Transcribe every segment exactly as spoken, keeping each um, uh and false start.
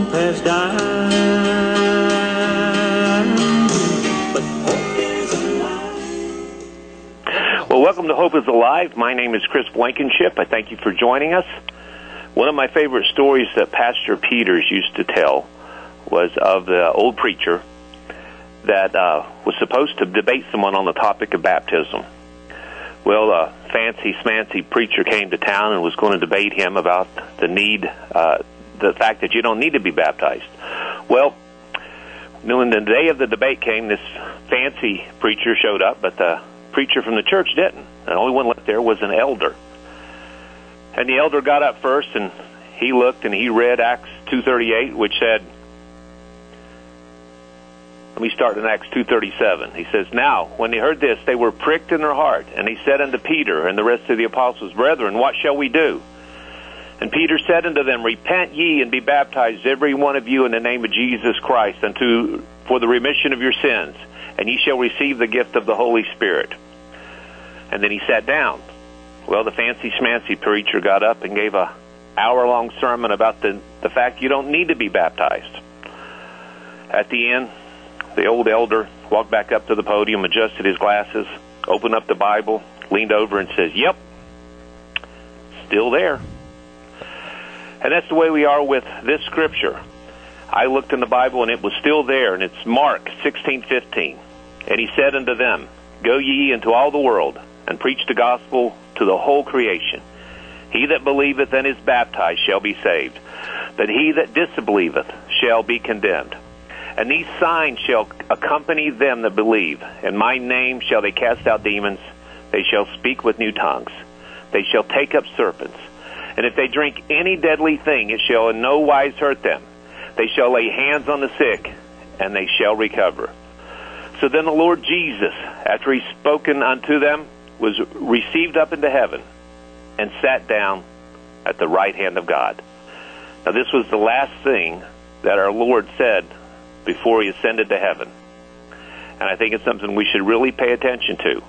long past dying. But hope is alive. Well, welcome to Hope is Alive. My name is Chris Blankenship. I thank you for joining us. One of my favorite stories that Pastor Peters used to tell was of the old preacher that uh, was supposed to debate someone on the topic of baptism. Well, a fancy smancy preacher came to town and was going to debate him about the need, uh, the fact that you don't need to be baptized. Well, when the day of the debate came, this fancy preacher showed up, but the preacher from the church didn't. The only one left there was an elder. And the elder got up first, and he looked and he read Acts two thirty-eight, which said, let me start in Acts two thirty-seven. He says, now, when they heard this, they were pricked in their heart, and he said unto Peter and the rest of the apostles, brethren, what shall we do? And Peter said unto them, repent ye and be baptized, every one of you, in the name of Jesus Christ, unto for the remission of your sins, and ye shall receive the gift of the Holy Spirit. And then he sat down. Well, the fancy schmancy preacher got up and gave a hour-long sermon about the, the fact you don't need to be baptized. At the end, the old elder walked back up to the podium, adjusted his glasses, opened up the Bible, leaned over and says, yep, still there. And that's the way we are with this scripture. I looked in the Bible and it was still there, and it's Mark sixteen fifteen. And he said unto them, go ye into all the world, and preach the gospel to the whole creation. He that believeth and is baptized shall be saved, but he that disbelieveth shall be condemned. And these signs shall accompany them that believe. In my name shall they cast out demons. They shall speak with new tongues. They shall take up serpents. And if they drink any deadly thing, it shall in no wise hurt them. They shall lay hands on the sick, and they shall recover. So then the Lord Jesus, after he spoken unto them, was received up into heaven and sat down at the right hand of God. Now this was the last thing that our Lord said before he ascended to heaven. And I think it's something we should really pay attention to.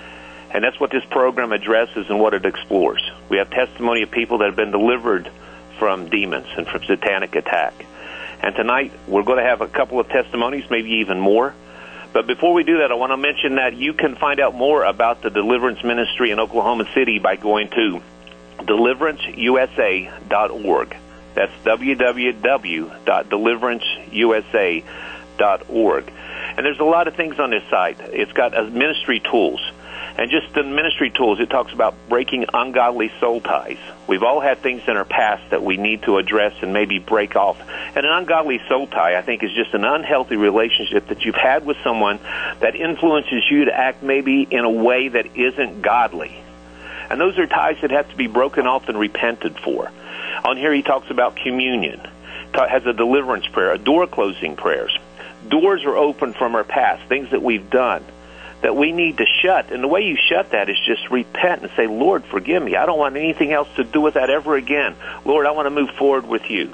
And that's what this program addresses and what it explores. We have testimony of people that have been delivered from demons and from satanic attack. And tonight we're going to have a couple of testimonies, maybe even more. But before we do that, I want to mention that you can find out more about the Deliverance Ministry in Oklahoma City by going to deliverance u s a dot org. That's w w w dot deliverance u s a dot org. And there's a lot of things on this site. It's got uh, ministry tools. And just the ministry tools, it talks about breaking ungodly soul ties. We've all had things in our past that we need to address and maybe break off. And an ungodly soul tie, I think, is just an unhealthy relationship that you've had with someone that influences you to act maybe in a way that isn't godly. And those are ties that have to be broken off and repented for. On here he talks about communion, has a deliverance prayer, a door-closing prayers. Doors are open from our past, things that we've done that we need to shut. And the way you shut that is just repent and say, Lord, forgive me. I don't want anything else to do with that ever again. Lord, I want to move forward with you.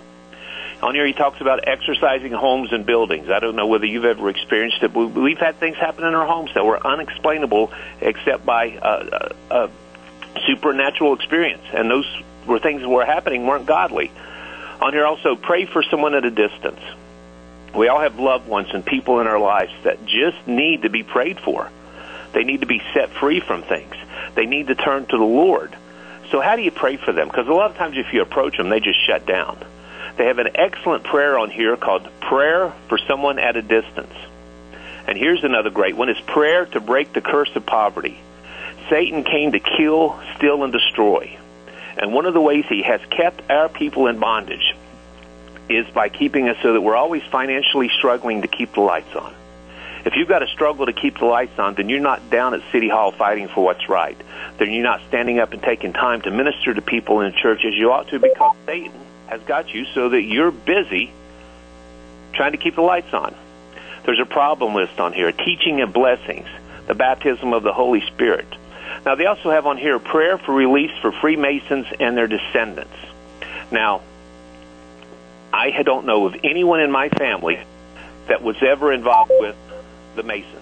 On here he talks about exercising homes and buildings. I don't know whether you've ever experienced it, but we've had things happen in our homes that were unexplainable except by a, a, a supernatural experience. And those were things that were happening weren't godly. On here also, pray for someone at a distance. We all have loved ones and people in our lives that just need to be prayed for. They need to be set free from things. They need to turn to the Lord. So how do you pray for them? Because a lot of times if you approach them, they just shut down. They have an excellent prayer on here called Prayer for Someone at a Distance. And here's another great one. It's prayer to break the curse of poverty. Satan came to kill, steal, and destroy. And one of the ways he has kept our people in bondage is by keeping us so that we're always financially struggling to keep the lights on. If you've got to struggle to keep the lights on, then you're not down at City Hall fighting for what's right. Then you're not standing up and taking time to minister to people in the church as you ought to, because Satan has got you so that you're busy trying to keep the lights on. There's a problem list on here, teaching and blessings, the baptism of the Holy Spirit. Now, they also have on here prayer for release for Freemasons and their descendants. Now, I don't know of anyone in my family that was ever involved with the Masons.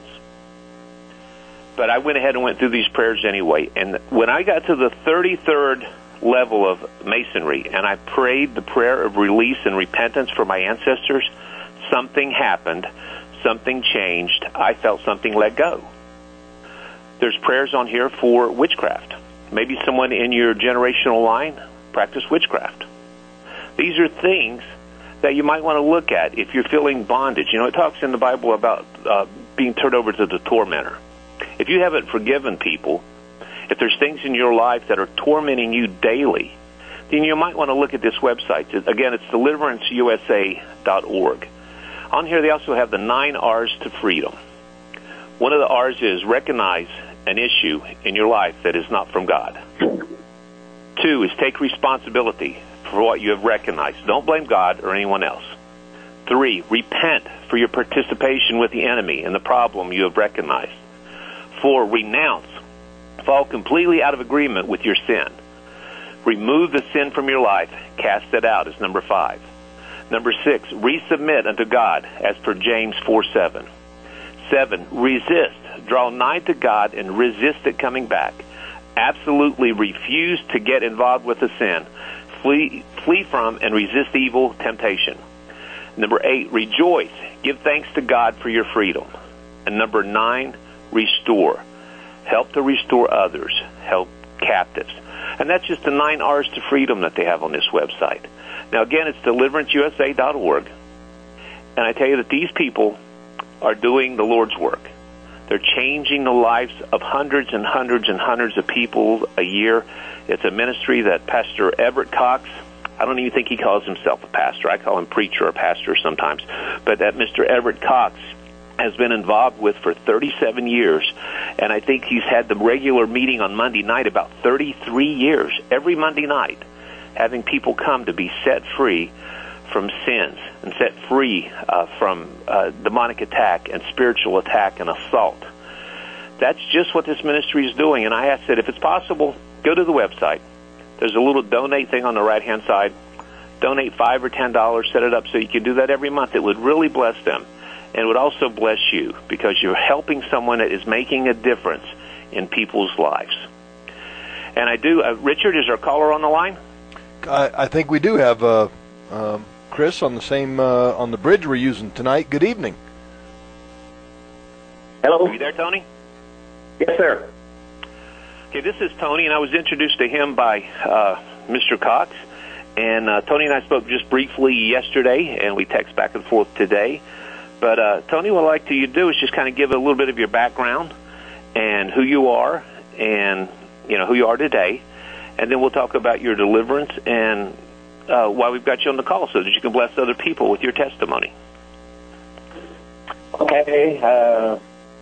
But I went ahead and went through these prayers anyway. And when I got to the thirty-third level of masonry, and I prayed the prayer of release and repentance for my ancestors, something happened, something changed. I felt something let go. There's prayers on here for witchcraft. Maybe someone in your generational line practiced witchcraft. These are things that you might want to look at if you're feeling bondage. You know, it talks in the Bible about uh, being turned over to the tormentor. If you haven't forgiven people, if there's things in your life that are tormenting you daily, then you might want to look at this website. Again, it's deliverance U S A dot org. On here, they also have the nine R's to freedom. One of the R's is recognize an issue in your life that is not from God. Two is take responsibility for what you have recognized. Don't blame God or anyone else. Three, repent for your participation with the enemy and the problem you have recognized. Four, renounce. Fall completely out of agreement with your sin. Remove the sin from your life. Cast it out is number five. Number six, resubmit unto God as per James four seven. Seven, resist. Draw nigh to God and resist it coming back. Absolutely refuse to get involved with the sin. Flee, flee from and resist evil temptation. Number eight, rejoice. Give thanks to God for your freedom. And number nine, restore. Help to restore others. Help captives. And that's just the nine R's to freedom that they have on this website. Now, again, it's deliverance U S A dot org. And I tell you that these people are doing the Lord's work. They're changing the lives of hundreds and hundreds and hundreds of people a year. It's a ministry that Pastor Everett Cox, I don't even think he calls himself a pastor. I call him preacher or pastor sometimes. But that Mister Everett Cox has been involved with for thirty-seven years. And I think he's had the regular meeting on Monday night about thirty-three years, every Monday night, having people come to be set free from sins and set free uh, from uh, demonic attack and spiritual attack and assault. That's just what this ministry is doing. And I asked that if it's possible, go to the website. There's a little donate thing on the right-hand side. Donate five or ten dollars. Set it up so you can do that every month. It would really bless them. And it would also bless you because you're helping someone that is making a difference in people's lives. And I do, uh, Richard, is our caller on the line? I, I think we do have uh, um, Chris on the same uh, on the bridge we're using tonight. Good evening. Hello. Are you there, Tony? Yes, sir. Okay, this is Tony, and I was introduced to him by uh, Mister Cox. And uh, Tony and I spoke just briefly yesterday, and we text back and forth today. But uh, Tony, what I'd like to you do is just kind of give a little bit of your background and who you are, and you know who you are today, and then we'll talk about your deliverance and uh, why we've got you on the call, so that you can bless other people with your testimony. Okay. Uh,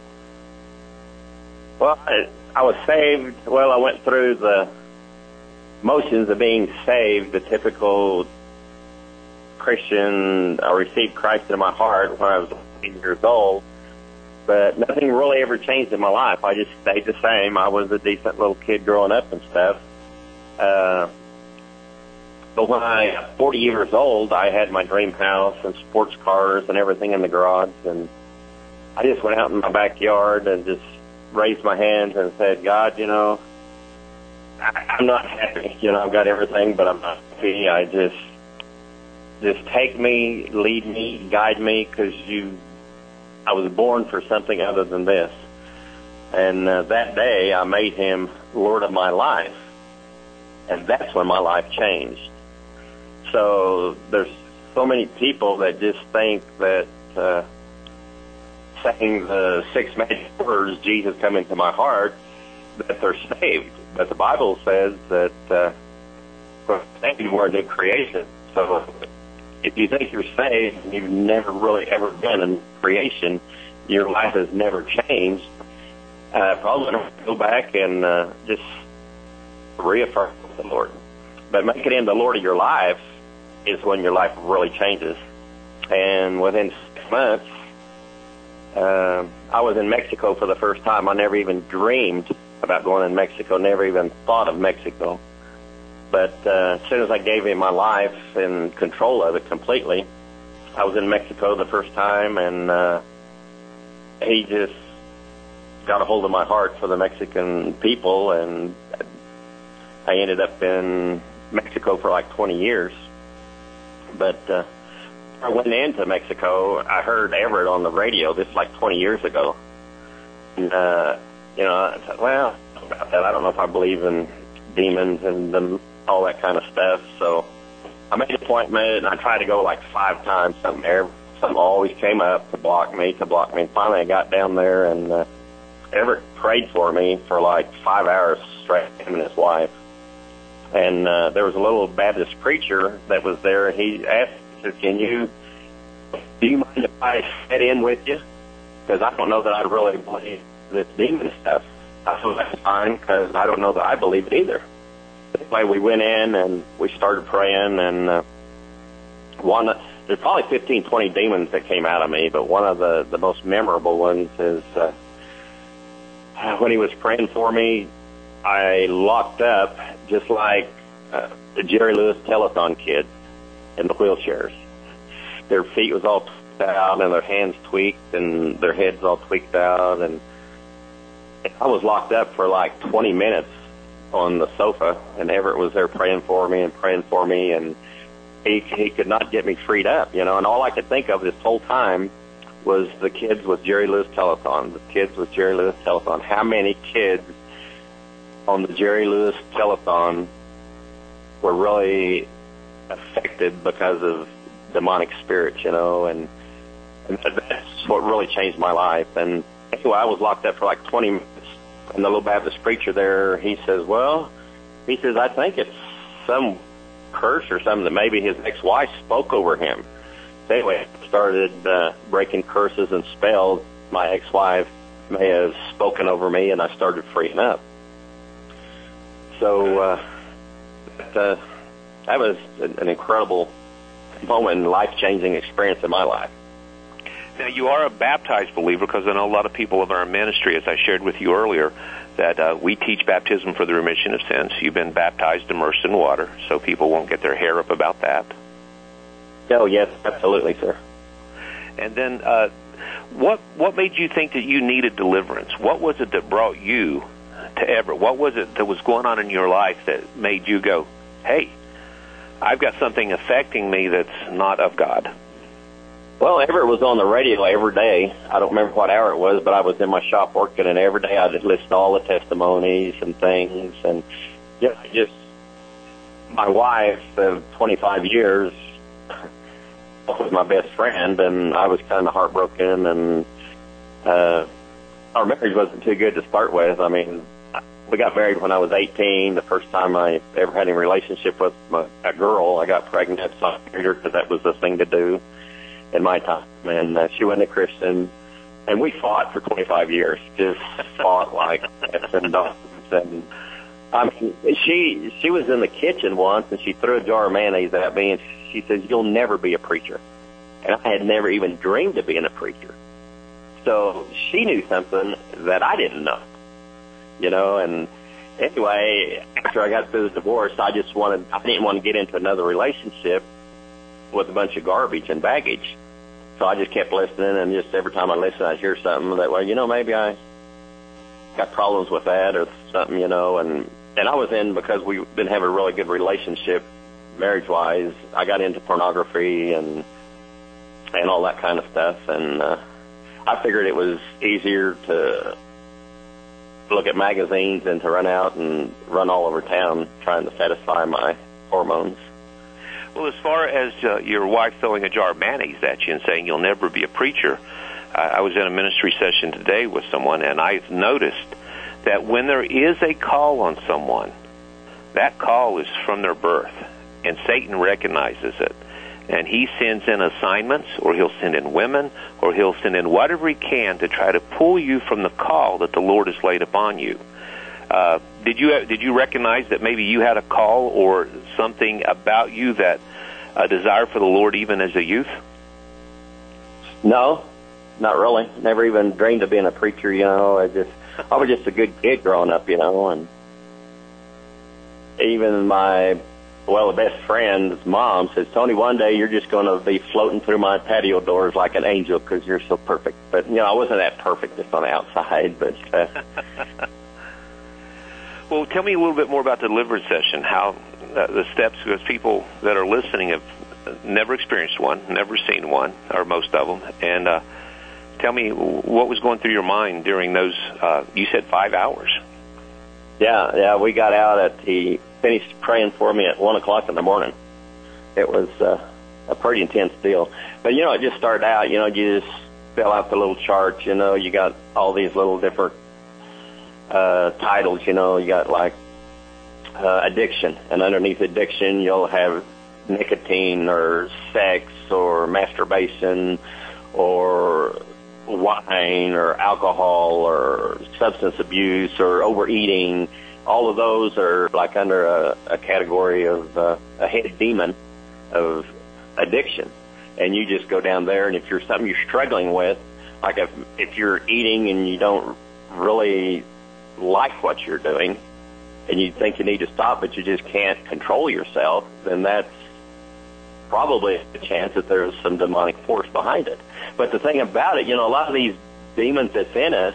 well, I, I was saved. Well, I went through the motions of being saved, the typical Christian. I received Christ into my heart when I was eight years old, but nothing really ever changed in my life. I just stayed the same. I was a decent little kid growing up and stuff. Uh, but when I was forty years old, I had my dream house and sports cars and everything in the garage, and I just went out in my backyard and just raised my hands and said, God, you know, I, I'm not happy. You know, I've got everything, but I'm not happy. I just, just take me, lead me, guide me, because you, I was born for something other than this. And uh, that day, I made him Lord of my life. And that's when my life changed. So there's so many people that just think that uh, saying the six magic words, Jesus come into my heart, that they're saved. But the Bible says that uh, we're saved, we're a new creation. So if you think you're saved and you've never really ever been in creation, your life has never changed, uh, probably go back and uh, just reaffirm the Lord. But making him the Lord of your life is when your life really changes. And within six months, uh, I was in Mexico for the first time. I never even dreamed about going in Mexico, never even thought of Mexico. But uh, as soon as I gave him my life and control of it completely, I was in Mexico the first time, and uh, he just got a hold of my heart for the Mexican people, and I ended up up in Mexico for like twenty years. But uh, I went into Mexico. I heard Everett on the radio. This is like twenty years ago. And, uh, you know, I thought, well, about that, I don't know if I believe in demons and the, all that kind of stuff. So I made an appointment, and I tried to go like five times. Something there, something always came up to block me, to block me. And finally, I got down there, and uh, Everett prayed for me for like five hours straight, him and his wife. And uh, there was a little Baptist preacher that was there. He asked, he said, "Can you, do you mind if I sit in with you? Because I don't know that I really believe this demon stuff." I said, "That's fine, because I don't know that I believe it either." Anyway, we went in and we started praying, and uh, one, there's probably fifteen, twenty demons that came out of me, but one of the, the most memorable ones is uh, when he was praying for me, I locked up just like uh, the Jerry Lewis telethon kids in the wheelchairs. Their feet was all tweaked out, and their hands tweaked, and their heads all tweaked out, and I was locked up for like twenty minutes on the sofa, and Everett was there praying for me and praying for me, and he he could not get me freed up, you know. And all I could think of this whole time was the kids with Jerry Lewis telethon, the kids with Jerry Lewis telethon. How many kids on the Jerry Lewis telethon were really affected because of demonic spirits, you know? And, and that's what really changed my life. And anyway, I was locked up for like twenty minutes. And the little Baptist preacher there, he says, well, he says, I think it's some curse or something that maybe his ex-wife spoke over him. So anyway, I started uh, breaking curses and spells. My ex-wife may have spoken over me, and I started freeing up. So uh, that, uh, that was an incredible moment, life-changing experience in my life. Now, you are a baptized believer, because I know a lot of people of our ministry, as I shared with you earlier, that uh, we teach baptism for the remission of sins. You've been baptized, immersed in water, so people won't get their hair up about that. Oh, yes, absolutely, sir. And then uh, what what made you think that you needed deliverance? What was it that brought you to Everett? What was it that was going on in your life that made you go, hey, I've got something affecting me that's not of God? Well, Everett was on the radio every day. I don't remember what hour it was, but I was in my shop working, and every day I'd listen to all the testimonies and things. And yeah, I just, my wife of twenty-five years was my best friend, and I was kind of heartbroken, and uh, our marriage wasn't too good to start with. I mean, we got married when I was eighteen. The first time I ever had any relationship with my, a girl, I got pregnant, so I married her because that was the thing to do in my time. And uh, she wasn't a Christian, and we fought for twenty-five years, just fought like cats and dogs. And I mean, she she was in the kitchen once, and she threw a jar of mayonnaise at me, and she says, "You'll never be a preacher." And I had never even dreamed of being a preacher. So she knew something that I didn't know, you know. And anyway, after I got through the divorce, I just wanted, I didn't want to get into another relationship with a bunch of garbage and baggage. So I just kept listening, and just every time I listen, I'd hear something that, well, you know, maybe I got problems with that or something, you know. And, and I was in, because we didn't have a really good relationship marriage-wise, I got into pornography and and all that kind of stuff. And uh, I figured it was easier to look at magazines than to run out and run all over town trying to satisfy my hormones. Well, as far as uh, your wife throwing a jar of mayonnaise at you and saying you'll never be a preacher, uh, I was in a ministry session today with someone, and I've noticed that when there is a call on someone, that call is from their birth, and Satan recognizes it. And he sends in assignments, or he'll send in women, or he'll send in whatever he can to try to pull you from the call that the Lord has laid upon you. Uh, did you did you recognize that maybe you had a call or something about you, that a desire for the Lord even as a youth? No, not really. Never even dreamed of being a preacher, you know. I just I was just a good kid growing up, you know. And even my, well, the best friend's mom says, "Tony, one day you're just going to be floating through my patio doors like an angel because you're so perfect." But, you know, I wasn't that perfect just on the outside, but... Uh, Well, tell me a little bit more about the deliverance session, how uh, the steps, because people that are listening have never experienced one, never seen one, or most of them. And uh, tell me what was going through your mind during those, uh, you said five hours. Yeah, yeah, we got out at, he finished praying for me at one o'clock in the morning. It was uh, a pretty intense deal. But, you know, it just started out, you know, you just fill out the little chart, you know, you got all these little different uh, titles, you know, you got like uh, addiction, and underneath addiction you'll have nicotine or sex or masturbation or wine or alcohol or substance abuse or overeating. All of those are like under a, a category of uh, a head demon of addiction. And you just go down there, and if you're something you're struggling with, like if, if you're eating and you don't really like what you're doing and you think you need to stop but you just can't control yourself, then that's probably a chance that there's some demonic force behind it. But the thing about it, you know, a lot of these demons that's in us,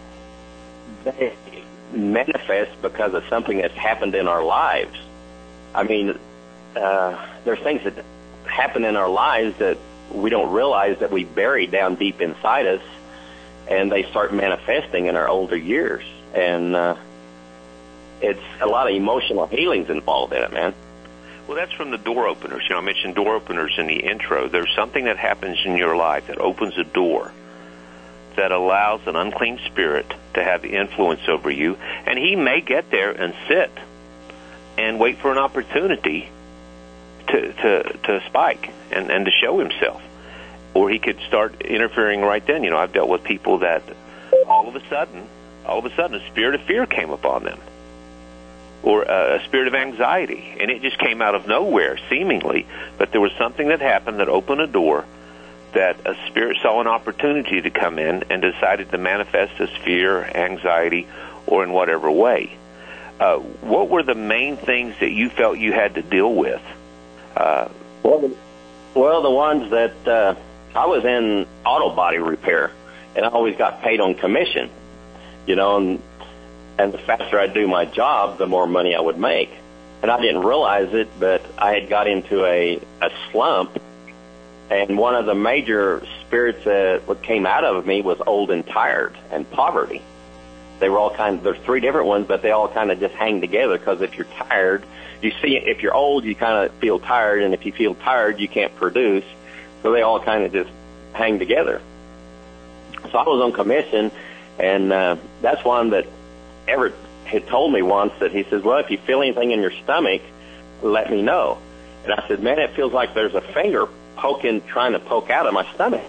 they manifest because of something that's happened in our lives. I mean, uh, there's things that happen in our lives that we don't realize that we bury down deep inside us, and they start manifesting in our older years. And uh, it's a lot of emotional healing's involved in it, man. Well, that's from the door openers. You know, I mentioned door openers in the intro. There's something that happens in your life that opens a door that allows an unclean spirit to have influence over you, and he may get there and sit and wait for an opportunity to to, to spike and, and to show himself. Or he could start interfering right then. You know, I've dealt with people that all of a sudden, all of a sudden, a spirit of fear came upon them, or a spirit of anxiety, and it just came out of nowhere, seemingly. But there was something that happened that opened a door that a spirit saw an opportunity to come in and decided to manifest as fear, anxiety, or in whatever way. Uh, what were the main things that you felt you had to deal with? Uh, well, well, the ones that uh, I was in auto body repair, and I always got paid on commission, you know, and And the faster I do my job, the more money I would make. And I didn't realize it, but I had got into a, a slump. And one of the major spirits that came out of me was old and tired and poverty. They were all kind of, there's three different ones, but they all kind of just hang together, because if you're tired, you see, if you're old, you kind of feel tired. And if you feel tired, you can't produce. So they all kind of just hang together. So I was on commission, and uh, that's one that Everett had told me once, that he says, well, if you feel anything in your stomach, let me know. And I said, man, it feels like there's a finger poking, trying to poke out of my stomach.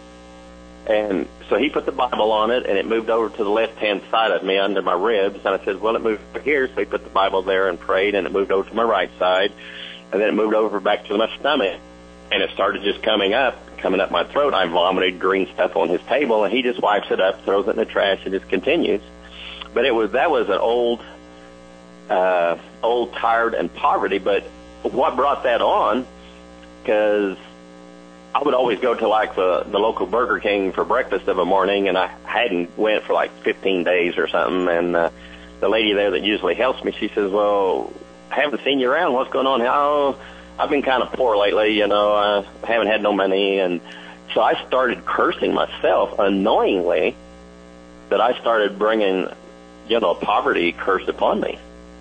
And so he put the Bible on it, and it moved over to the left-hand side of me under my ribs. And I said, well, it moved over here. So he put the Bible there and prayed, and it moved over to my right side. And then it moved over back to my stomach. And it started just coming up, coming up my throat. I vomited green stuff on his table, and he just wipes it up, throws it in the trash, and just continues. But it was that was an old, uh, old, tired, and poverty. But what brought that on? Because I would always go to like the the local Burger King for breakfast of a morning, and I hadn't went for like fifteen days or something. And uh, the lady there that usually helps me, she says, "Well, I haven't seen you around. What's going on?" Oh, I've been kind of poor lately. You know, I haven't had no money, and so I started cursing myself unknowingly. That I started bringing, you know, poverty curse upon me.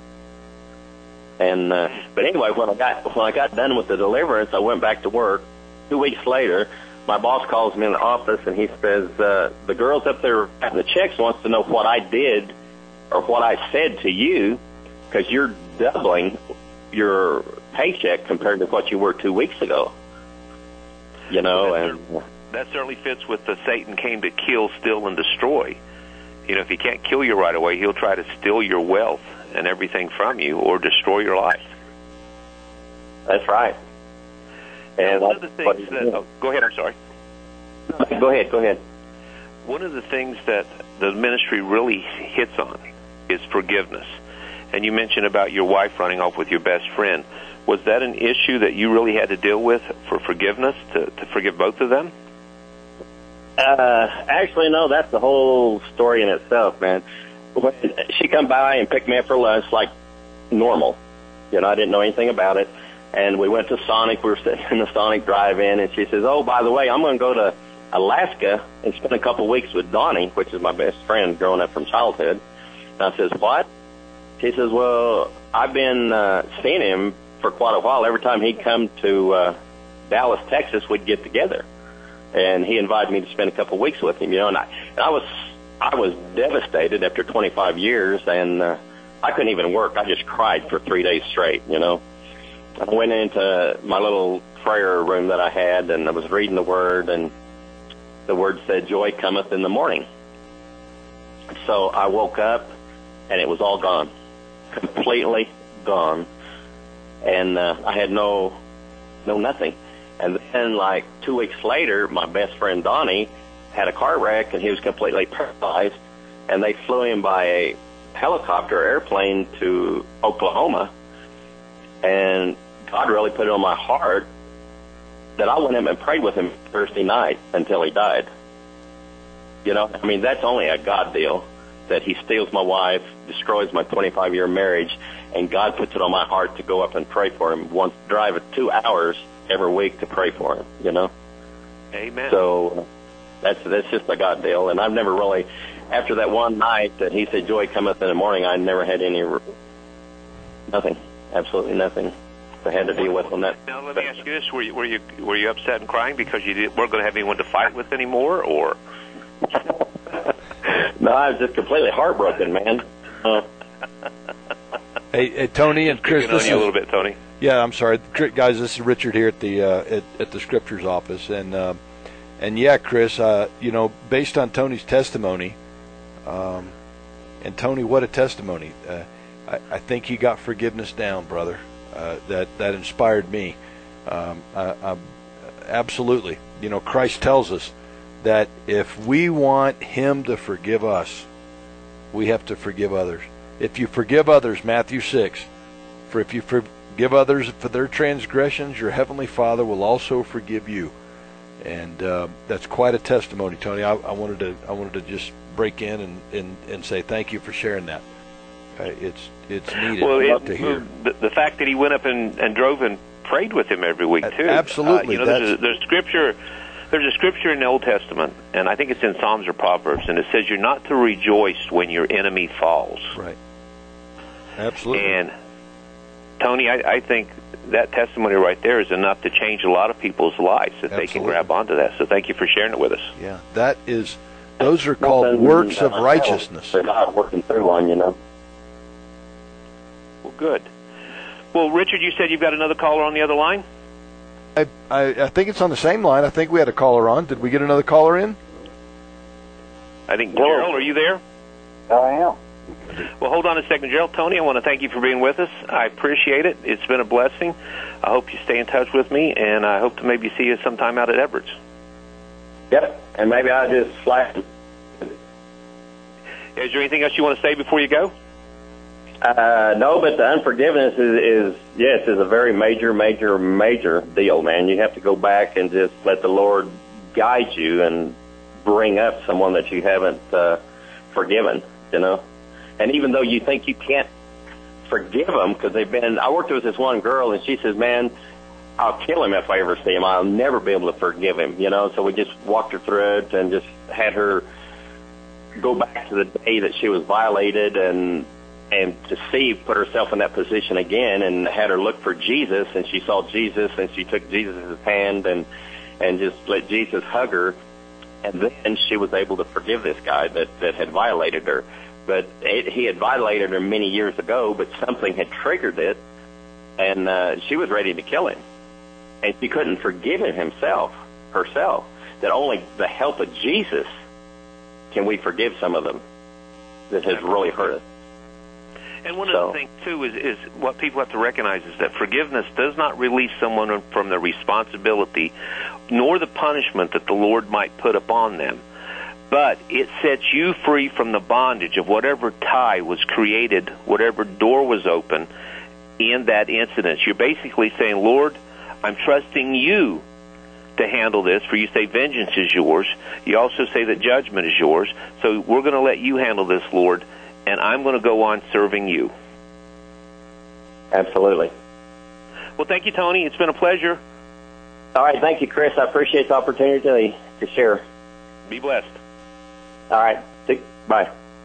And uh, but anyway, when I got when I got done with the deliverance, I went back to work. Two weeks later, my boss calls me in the office, and he says, uh, the girls up there at the checks wants to know what I did or what I said to you, because you're doubling your paycheck compared to what you were two weeks ago. You know, well, and that certainly fits with the Satan came to kill, steal, and destroy. You know, if he can't kill you right away, he'll try to steal your wealth and everything from you, or destroy your life. That's right. And one of the things that, oh, go ahead, I'm sorry. Go ahead, go ahead. One of the things that the ministry really hits on is forgiveness. And you mentioned about your wife running off with your best friend. Was that an issue that you really had to deal with for forgiveness, to, to forgive both of them? Uh, actually, no, that's the whole story in itself, man. when she come by and picked me up for lunch like normal. You know, I didn't know anything about it. And we went to Sonic. We were sitting in the Sonic drive-in, and she says, oh, by the way, I'm going to go to Alaska and spend a couple weeks with Donnie, which is my best friend growing up from childhood. And I says, what? She says, well, I've been uh, seeing him for quite a while. Every time he'd come to uh, Dallas, Texas, we'd get together. And he invited me to spend a couple weeks with him, you know. And I, and I was I was devastated after twenty-five years, and uh, I couldn't even work. I just cried for three days straight, you know. I went into my little prayer room that I had, and I was reading the Word, and the Word said, joy cometh in the morning. So I woke up, and it was all gone, completely gone. And uh, I had no, no nothing. And then, like, two weeks later, my best friend Donnie had a car wreck, and he was completely paralyzed, and they flew him by a helicopter or airplane to Oklahoma. And God really put it on my heart that I went in and prayed with him Thursday night until he died. You know, I mean, that's only a God deal, that he steals my wife, destroys my twenty-five-year marriage, and God puts it on my heart to go up and pray for him, once drive it two hours every week to pray for him, you know? Amen. So that's that's just a God deal. And I've never really, after that one night that he said, joy cometh in the morning, I never had any, nothing, absolutely nothing I had to deal with on that. Now, let me ask you this. Were you, were you, were you upset and crying because you did, weren't going to have anyone to fight with anymore, or? No, I was just completely heartbroken, man. Uh, Hey, hey, Tony and Chris, Picking on this you a is, little bit, Tony. yeah, I'm sorry, guys. This is Richard here at the uh, at, at the Scriptures office, and uh, and yeah, Chris, uh, you know, based on Tony's testimony, um, and Tony, what a testimony! Uh, I, I think you got forgiveness down, brother. Uh, that that inspired me. Um, I, I, absolutely, you know, Christ tells us that if we want Him to forgive us, we have to forgive others. If you forgive others, Matthew six, for if you forgive others for their transgressions, your heavenly Father will also forgive you. And uh, that's quite a testimony, Tony. I, I wanted to I wanted to just break in and, and, and say thank you for sharing that. Uh, it's it's needed well, it, to hear. The, the fact that he went up and, and drove and prayed with him every week too. Absolutely, uh, you know, there's, a, there's scripture. There's a scripture in the Old Testament, and I think it's in Psalms or Proverbs, and it says you're not to rejoice when your enemy falls. Right. Absolutely. And Tony, I, I think that testimony right there is enough to change a lot of people's lives if Absolutely. they can grab onto that. So thank you for sharing it with us. Yeah, that is. Those are called nothing, works of uh, righteousness. They're not working through one, you know. Well, good. Well, Richard, you said you've got another caller on the other line? I, I I think it's on the same line. I think we had a caller on. Did we get another caller in? I think, Gerald, are you there? I am. Well, hold on a second, Gerald. Tony, I want to thank you for being with us. I appreciate it. It's been a blessing. I hope you stay in touch with me, and I hope to maybe see you sometime out at Edwards. Yep, and maybe I'll just flash. Is there anything else you want to say before you go? Uh, no, but the unforgiveness is, is, yes, is a very major, major, major deal, man. You have to go back and just let the Lord guide you and bring up someone that you haven't uh, forgiven, you know. And even though you think you can't forgive them because they've been, I worked with this one girl, and she says, man, I'll kill him if I ever see him. I'll never be able to forgive him, you know. So we just walked her through it and just had her go back to the day that she was violated and and to see, put herself in that position again, and had her look for Jesus, and she saw Jesus, and she took Jesus' hand and and just let Jesus hug her, and then she was able to forgive this guy that, that had violated her. But it, he had violated her many years ago, but something had triggered it, and uh, she was ready to kill him. And she couldn't forgive him himself, herself, that only the help of Jesus can we forgive some of them that has really hurt us. And one So- of the things, too, is, is what people have to recognize is that forgiveness does not release someone from the responsibility nor the punishment that the Lord might put upon them. But it sets you free from the bondage of whatever tie was created, whatever door was open in that incident. You're basically saying, Lord, I'm trusting you to handle this, for you say vengeance is yours. You also say that judgment is yours. So we're going to let you handle this, Lord, and I'm going to go on serving you. Absolutely. Well, thank you, Tony. It's been a pleasure. All right. Thank you, Chris. I appreciate the opportunity to share. Be blessed. All right. Bye.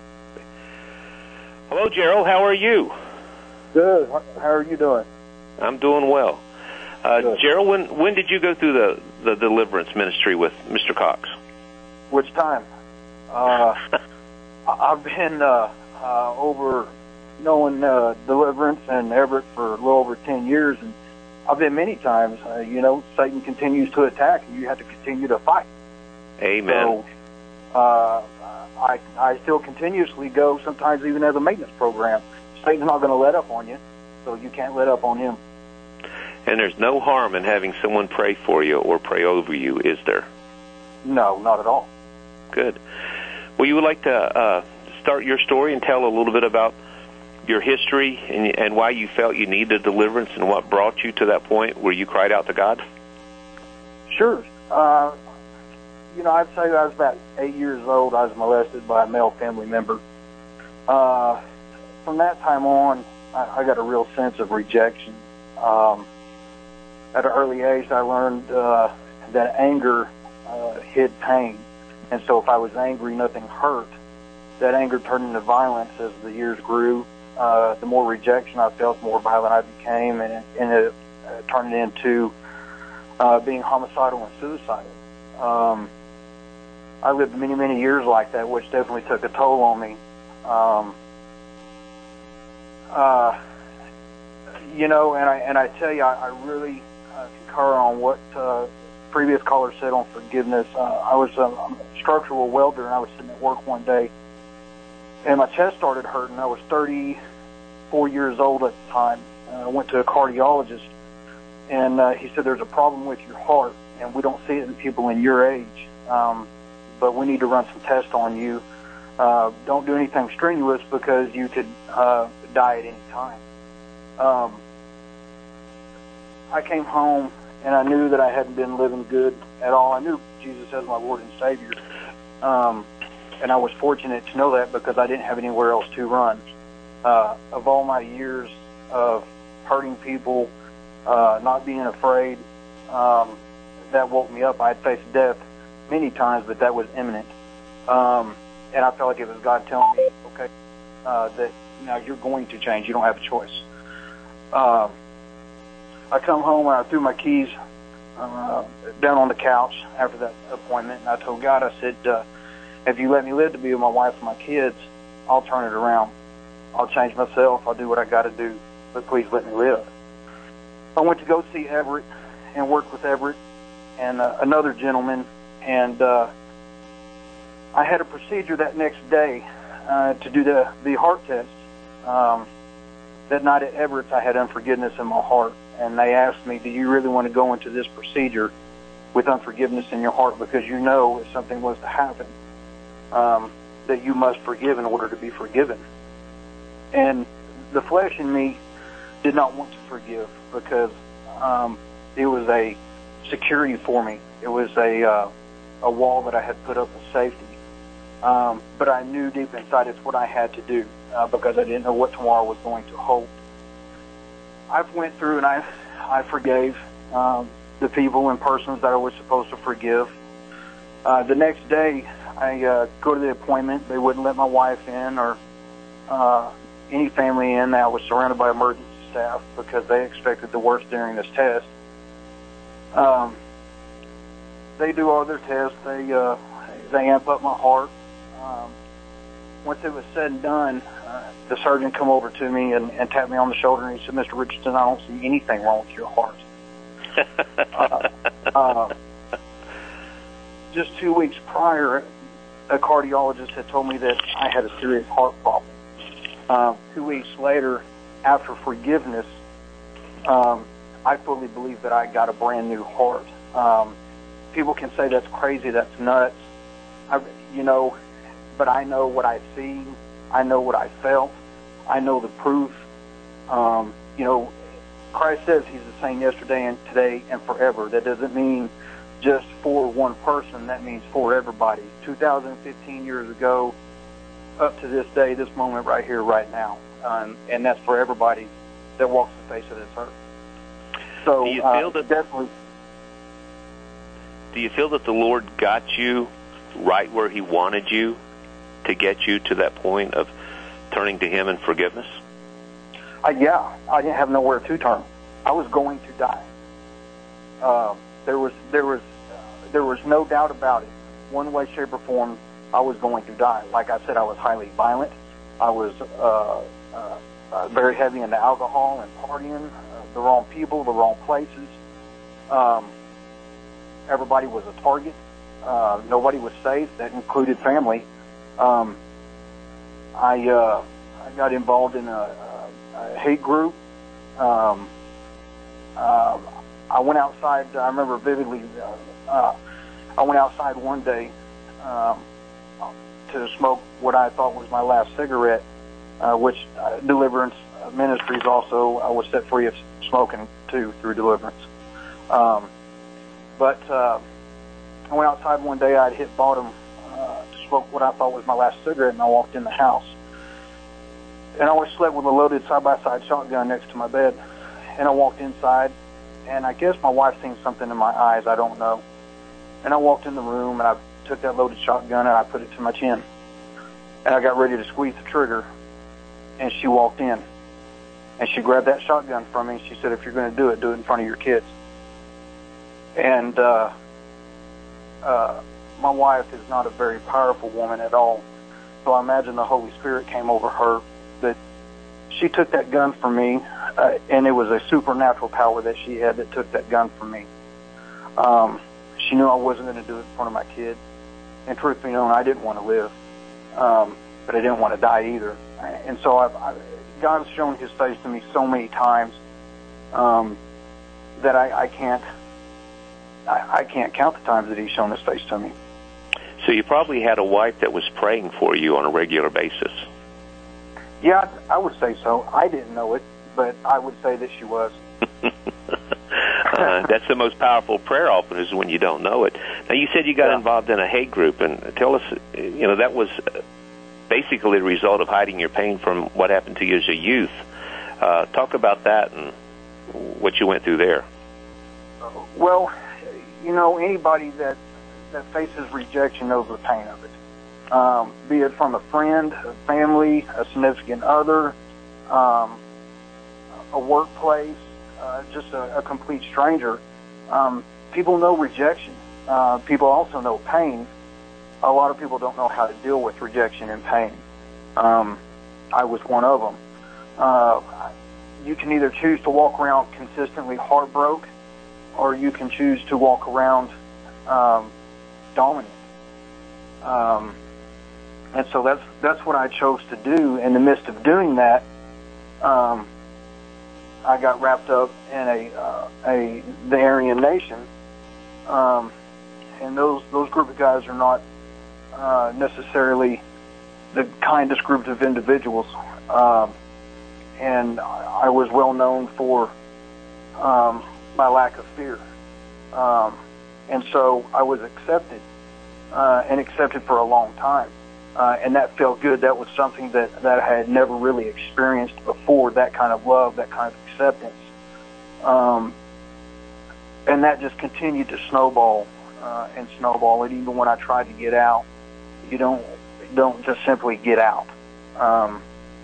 Hello, Gerald. How are you? Good. How are you doing? I'm doing well. Uh, Gerald, when when did you go through the, the deliverance ministry with Mister Cox? Which time? Uh, I've been uh, uh, over knowing uh, deliverance and Everett for a little over ten years, and I've been many times. Uh, you know, Satan continues to attack, and you have to continue to fight. Amen. So, uh, I I still continuously go, sometimes even as a maintenance program. Satan's not going to let up on you, so you can't let up on him. And there's no harm in having someone pray for you or pray over you, is there? No, not at all. Good. Well, you would like to uh, start your story and tell a little bit about your history and, and why you felt you needed deliverance and what brought you to that point where you cried out to God? Sure. Uh, you know, I'd say I was about eight years old. I was molested by a male family member. Uh, from that time on, I, I got a real sense of rejection. Um, at an early age, I learned uh, that anger uh, hid pain. And so if I was angry, nothing hurt. That anger turned into violence as the years grew. Uh, the more rejection I felt, the more violent I became, and it, and it uh, turned into uh, being homicidal and suicidal. Um, I lived many, many years like that, which definitely took a toll on me. Um, uh, you know, and I and I tell you, I, I really uh, concur on what uh, previous caller said on forgiveness. Uh, I was a, I'm a structural welder, and I was sitting at work one day, and my chest started hurting. I was thirty-four years old at the time. Uh, I went to a cardiologist, and uh, he said, there's a problem with your heart, and we don't see it in people in your age, um, but we need to run some tests on you. Uh, don't do anything strenuous because you could uh, die at any time. Um, I came home, and I knew that I hadn't been living good at all. I knew Jesus as my Lord and Savior. Um, and I was fortunate to know that because I didn't have anywhere else to run. Uh, of all my years of hurting people, uh, not being afraid, um, that woke me up. I had faced death many times, but that was imminent. Um, and I felt like it was God telling me, okay, uh, that now you're going to change. You don't have a choice. Uh, I come home and I threw my keys uh, down on the couch after that appointment, and I told God, I said, uh, if you let me live to be with my wife and my kids, I'll turn it around. I'll change myself. I'll do what I got to do, but please let me live. I went to go see Everett and work with Everett and uh, another gentleman, and uh, I had a procedure that next day uh, to do the, the heart test. Um, that night at Everett's, I had unforgiveness in my heart, and they asked me, do you really want to go into this procedure with unforgiveness in your heart, because you know if something was to happen, um, that you must forgive in order to be forgiven. And the flesh in me did not want to forgive because um, it was a security for me. It was a uh, a wall that I had put up as safety. Um, but I knew deep inside it's what I had to do uh, because I didn't know what tomorrow was going to hold. I went through and I I forgave um, the people and persons that I was supposed to forgive. Uh, the next day, I uh, go to the appointment. They wouldn't let my wife in or uh, any family in. I was surrounded by emergency staff because they expected the worst during this test. Um, they do all their tests. They uh, they amp up my heart. Um, once it was said and done, uh, the surgeon come over to me and, and tapped me on the shoulder, and he said, Mister Richardson, I don't see anything wrong with your heart. uh, uh, just two weeks prior, a cardiologist had told me that I had a serious heart problem. Uh, two weeks later, after forgiveness, um, I fully believe that I got a brand new heart. Um, people can say that's crazy, that's nuts, I, you know, but I know what I've seen. I know what I felt. I know the proof. Um, you know, Christ says he's the same yesterday and today and forever. That doesn't mean just for one person. That means for everybody. two thousand fifteen years ago, up to this day, this moment right here, right now. Um, and that's for everybody that walks the face of this earth. So do you feel uh, that, definitely. do you feel that the Lord got you right where He wanted you to get you to that point of turning to Him in forgiveness? Uh, yeah, I didn't have nowhere to turn. I was going to die. Uh, there was there was uh, there was no doubt about it. One way, shape, or form, I was going to die. Like I said, I was highly violent. I was uh, uh, uh, very heavy into alcohol and partying. Uh, the wrong people, the wrong places. Um, everybody was a target. Uh, nobody was safe. That included family. Um, I uh, I got involved in a, a, a hate group. Um, uh, I went outside. I remember vividly. Uh, uh, I went outside one day um, to smoke what I thought was my last cigarette, uh, which uh, Deliverance Ministries also I was set free of smoking too through Deliverance. Um, but uh, I went outside one day. I'd hit bottom uh, to smoke what I thought was my last cigarette, and I walked in the house. And I always slept with a loaded side-by-side shotgun next to my bed. And I walked inside, and I guess my wife seen something in my eyes. I don't know. And I walked in the room, and I took that loaded shotgun, and I put it to my chin. And I got ready to squeeze the trigger, and she walked in. And she grabbed that shotgun from me, and she said, if you're going to do it, do it in front of your kids. And uh, uh, my wife is not a very powerful woman at all. So I imagine the Holy Spirit came over her, that she took that gun from me, uh, and it was a supernatural power that she had that took that gun from me. Um, she knew I wasn't going to do it in front of my kids. And truth be known, I didn't want to live, um, but I didn't want to die either. And so I've, I, God's shown His face to me so many times um, that I, I can't I, I can't count the times that He's shown His face to me. So you probably had a wife that was praying for you on a regular basis. Yeah, I would say so. I didn't know it, but I would say that she was. uh, that's the most powerful prayer often is when you don't know it. Now, you said you got yeah. involved in a hate group, and tell us, you know, that was basically the result of hiding your pain from what happened to you as a youth. Uh, talk about that and what you went through there. Well, you know, anybody that, that faces rejection knows the pain of it. Um, be it from a friend, a family, a significant other, um, a workplace, uh, just a, a complete stranger. Um, people know rejection. Uh, people also know pain. A lot of people don't know how to deal with rejection and pain. Um, I was one of them. Uh, you can either choose to walk around consistently heartbroken, or you can choose to walk around um, dominant. Um, And so that's that's what I chose to do. In the midst of doing that, um, I got wrapped up in a uh, a the Aryan Nation, um, and those those group of guys are not uh, necessarily the kindest group of individuals. Um, and I was well known for um, my lack of fear, um, and so I was accepted uh, and accepted for a long time. Uh, and that felt good. That was something that, that I had never really experienced before, that kind of love, that kind of acceptance. Um, and that just continued to snowball uh, and snowball. And even when I tried to get out, you don't don't just simply get out. Um,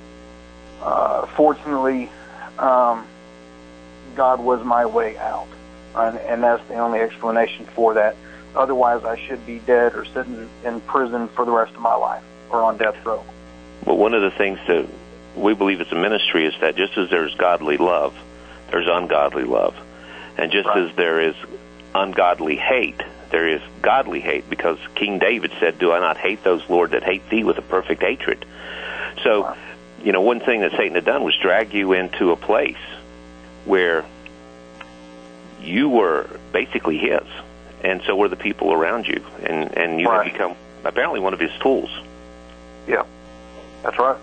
uh, fortunately, um, God was my way out. And, and that's the only explanation for that. Otherwise, I should be dead or sitting in prison for the rest of my life or on death row. Well, one of the things that we believe as a ministry is that just as there's godly love, there's ungodly love. And just right. as there is ungodly hate, there is godly hate, because King David said, do I not hate those, Lord, that hate thee with a perfect hatred? So, Wow. you know, one thing that Satan had done was drag you into a place where you were basically his. And so were the people around you, and, and you right. had become apparently one of his tools. Yeah, that's right.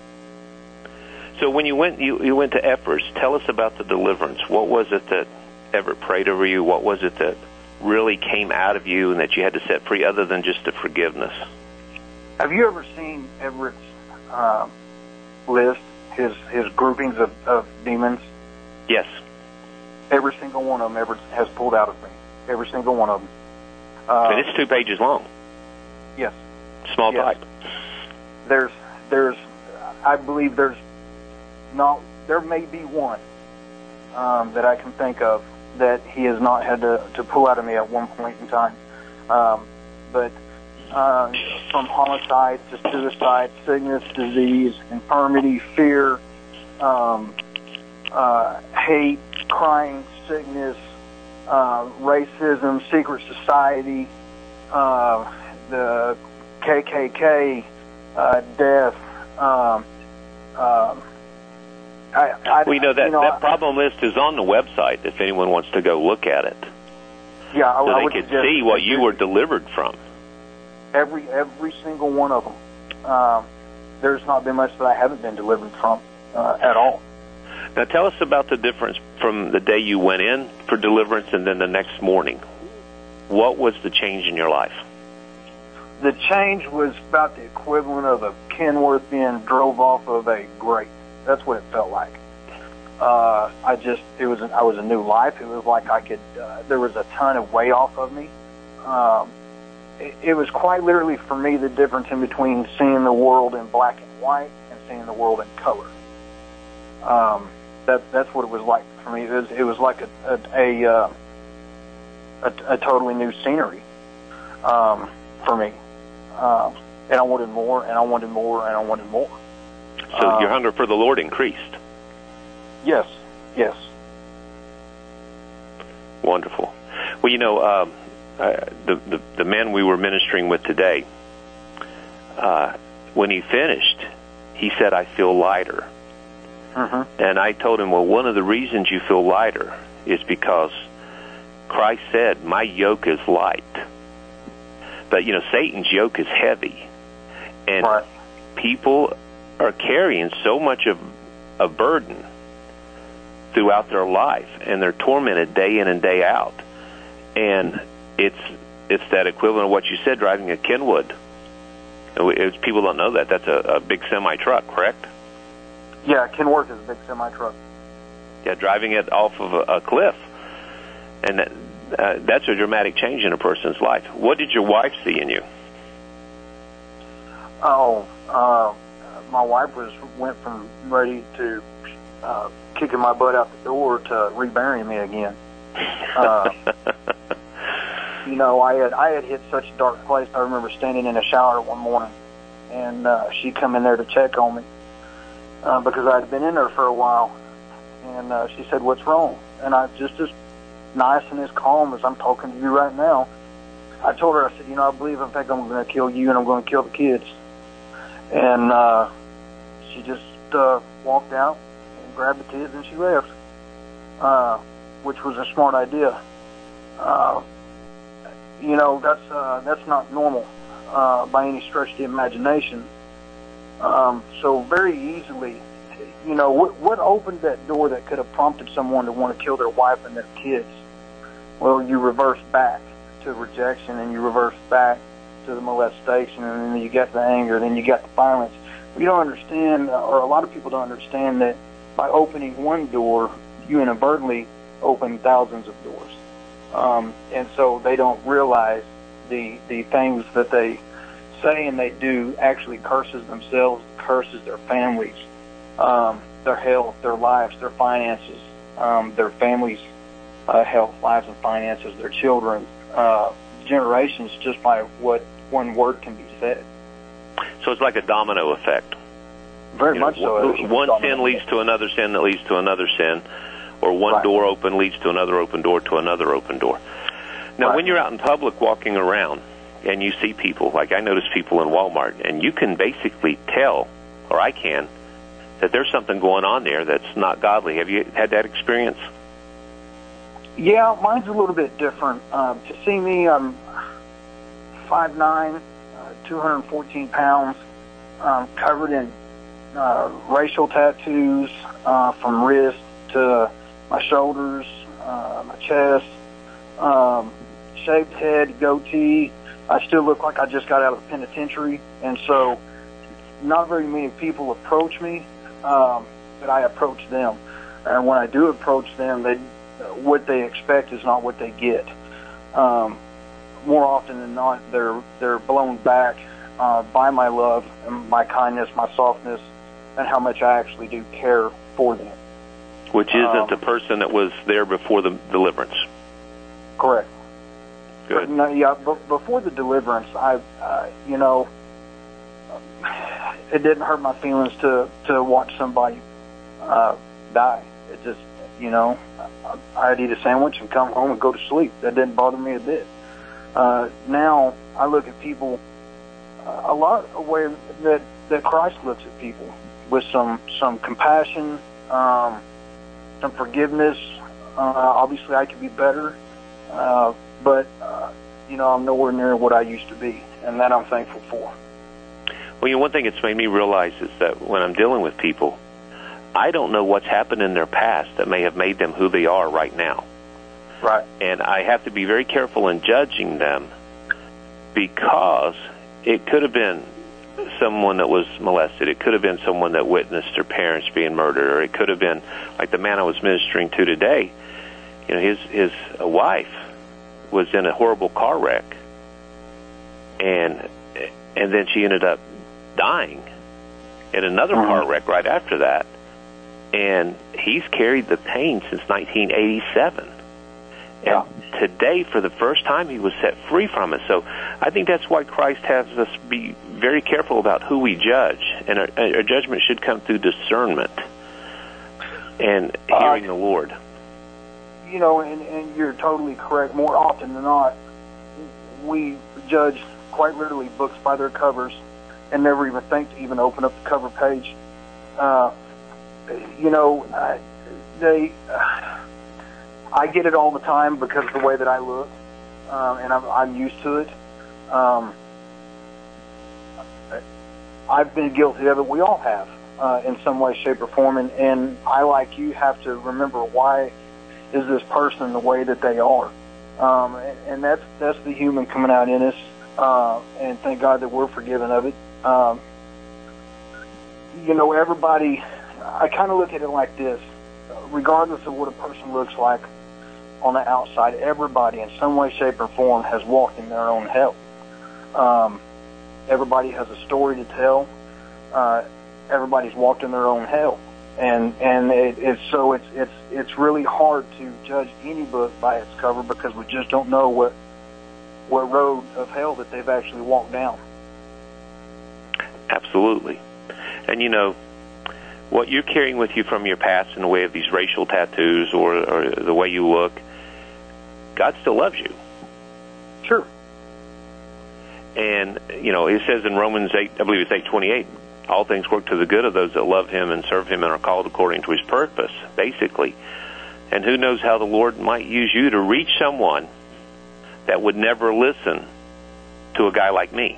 So when you went, you, you went to Evers. Tell us about the deliverance. What was it that Everett prayed over you? What was it that really came out of you and that you had to set free, other than just the forgiveness? Have you ever seen Everett's uh, list, his his groupings of, of demons? Yes. Every single one of them Everett has pulled out of me. Every single one of them. Uh, and it's two pages long. Yes. Small yes. type. There's, there's, I believe there's not, there may be one um, that I can think of that he has not had to, to pull out of me at one point in time. Um, but uh, from homicide to suicide, sickness, disease, infirmity, fear, um, uh, hate, crying, sickness, uh, racism, secret society, uh, the K K K, uh, death. Um, um, I, I, well, you know, that, you know, that problem list is on the website if anyone wants to go look at it. Yeah, I, so I they would could suggest see what you were delivered from. Every every single one of them. Um, there's not been much that I haven't been delivered from uh, at all. Now tell us about the difference from the day you went in for deliverance and then the next morning. What was the change in your life? The change was about the equivalent of a Kenworth being drove off of a grate. That's what it felt like. Uh, I just, it was, I was a new life. It was like I could, uh, there was a ton of weight off of me. Um, it, it was quite literally for me the difference in between seeing the world in black and white and seeing the world in color. Um, that, that's what it was like for me. It was, it was like a, a, a, uh, a, a totally new scenery, um, for me. Um, and I wanted more, and I wanted more, and I wanted more. So um, your hunger for the Lord increased. Yes, yes. Wonderful. Well, you know, um, uh, the, the the man we were ministering with today, uh, when he finished, he said, "I feel lighter." Mm-hmm. And I told him, well, one of the reasons you feel lighter is because Christ said, "My yoke is light." But, you know, Satan's yoke is heavy. And right. people are carrying so much of a burden throughout their life, and they're tormented day in and day out. And it's it's that equivalent of what you said, driving a Kenwood. It's, people don't know that. That's a, a big semi-truck, correct? Yeah, Kenworth is a big semi-truck. Yeah, driving it off of a, a cliff. And that, uh, that's a dramatic change in a person's life. What did your wife see in you? Oh, uh, my wife was went from ready to uh, kicking my butt out the door to reburying me again. Uh, you know, I had I had hit such a dark place. I remember standing in a shower one morning, and uh, she come in there to check on me uh, because I had been in there for a while, and uh, she said, "What's wrong?" And I just as nice and as calm as I'm talking to you right now, I told her, I said, "You know, I believe in fact I'm going to kill you and I'm going to kill the kids." And uh, she just uh, walked out and grabbed the kids and she left, uh, which was a smart idea. Uh, you know, that's uh, that's not normal uh, by any stretch of the imagination. Um, so very easily, you know, what, what opened that door that could have prompted someone to want to kill their wife and their kids? Well, you reverse back to rejection, and you reverse back to the molestation, and then you got the anger, then you got the violence. You don't understand, or a lot of people don't understand, that by opening one door, you inadvertently open thousands of doors. Um, and so they don't realize the the things that they say and they do actually curses themselves, curses their families, um, their health, their lives, their finances, um, their families' uh, health, lives, and finances, their children, uh, generations, just by what one word can be said. So it's like a domino effect. Very you much know, so. One sin leads to another sin that leads to another sin, or one right. door open leads to another open door to another open door. Now, right. when you're out in public walking around and you see people, like I notice people in Walmart, and you can basically tell, or I can, that there's something going on there that's not godly. Have you had that experience? Yeah, mine's a little bit different. Um, to see me, I'm five nine, uh, two hundred fourteen pounds, um, covered in uh, racial tattoos uh, from wrist to my shoulders, uh, my chest, um, shaved head, goatee, I still look like I just got out of the penitentiary, and so not very many people approach me, um, but I approach them. And when I do approach them, they, what they expect is not what they get. Um, more often than not, they're they're blown back uh, by my love and my kindness, my softness, and how much I actually do care for them. Which isn't um, the person that was there before the deliverance. Correct. Good. No, yeah, b- before the deliverance, I, uh, you know, it didn't hurt my feelings to to watch somebody uh, die. It just, you know, I'd eat a sandwich and come home and go to sleep. That didn't bother me a bit. Uh, now I look at people uh, a lot of way that that Christ looks at people, with some some compassion, um, some forgiveness. Uh, obviously, I could be better, uh, but uh, you know, I'm nowhere near what I used to be, and that I'm thankful for. Well, you know, one thing it's made me realize is that when I'm dealing with people, I don't know what's happened in their past that may have made them who they are right now. Right. And I have to be very careful in judging them, because it could have been someone that was molested. It could have been someone that witnessed their parents being murdered, or it could have been like the man I was ministering to today. You know, his his wife was in a horrible car wreck, and and then she ended up dying in another mm-hmm. car wreck right after that. And he's carried the pain since nineteen eighty-seven. Yeah. And today, for the first time, he was set free from it. So I think that's why Christ has us be very careful about who we judge. And our, our judgment should come through discernment and hearing uh, the Lord. You know, and, and you're totally correct. More often than not, we judge quite literally books by their covers and never even think to even open up the cover page. Uh, you know, I, they... Uh, I get it all the time because of the way that I look, um, and I'm, I'm used to it. Um, I've been guilty of it. We all have, uh, in some way, shape, or form. And, and I, like you, have to remember, why is this person the way that they are? Um, and, and that's that's the human coming out in us. Uh, and thank God that we're forgiven of it. Um, you know, everybody. I kind of look at it like this: regardless of what a person looks like on the outside, everybody in some way, shape, or form has walked in their own hell. Um, everybody has a story to tell. Uh, everybody's walked in their own hell, and and it, it's so it's it's it's really hard to judge any book by its cover, because we just don't know what what road of hell that they've actually walked down. Absolutely, and you know, what you're carrying with you from your past in the way of these racial tattoos, or, or the way you look, God still loves you. Sure. And, you know, it says in Romans eight, I believe it's eight twenty-eight, all things work to the good of those that love Him and serve Him and are called according to His purpose, basically. And who knows how the Lord might use you to reach someone that would never listen to a guy like me.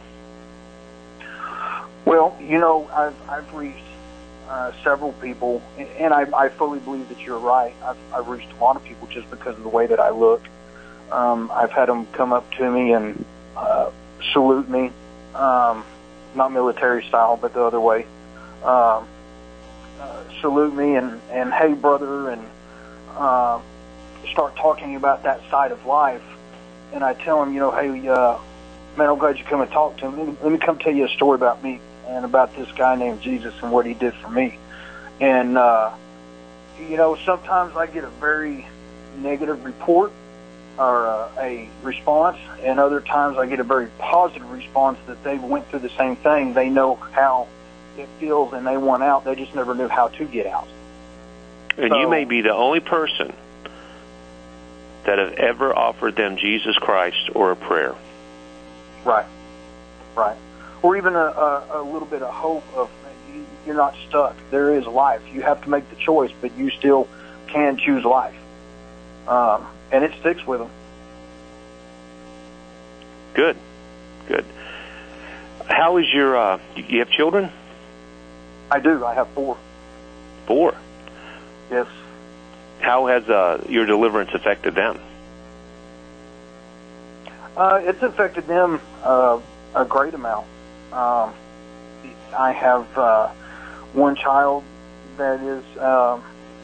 Well, you know, I've, I've reached Uh, several people, and I, I fully believe that you're right. I've, I've reached a lot of people just because of the way that I look. Um, I've had them come up to me and uh, salute me, um, not military style, but the other way. Um, uh, salute me and, and hey, brother, and uh, start talking about that side of life. And I tell them, you know, hey, uh, man, I'm glad you come and talk to me. Let me, let me come tell you a story about me and about this guy named Jesus and what he did for me. And, uh, you know, sometimes I get a very negative report or uh, a response, and other times I get a very positive response that they went through the same thing. They know how it feels and they want out. They just never knew how to get out. And so, you may be the only person that have ever offered them Jesus Christ or a prayer. Right, right. Or even a, a, a little bit of hope of you, you're not stuck. There is life. You have to make the choice, but you still can choose life. Um, and it sticks with them. Good, good. How is your, uh, you have children? I do. I have four. Four? Yes. How has uh, your deliverance affected them? Uh, it's affected them uh, a great amount. Um, I have uh, one child that is uh,